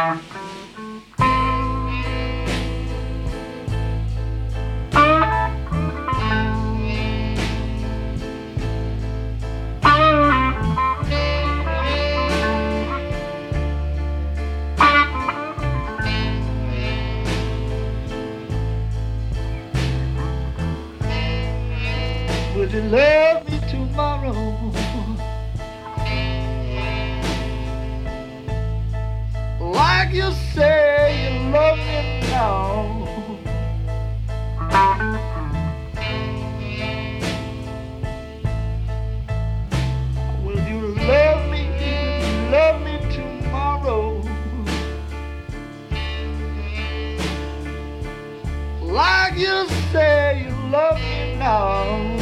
Would you love me tomorrow? Like you say you love me now. Will you love me tomorrow? Like you say you love me now.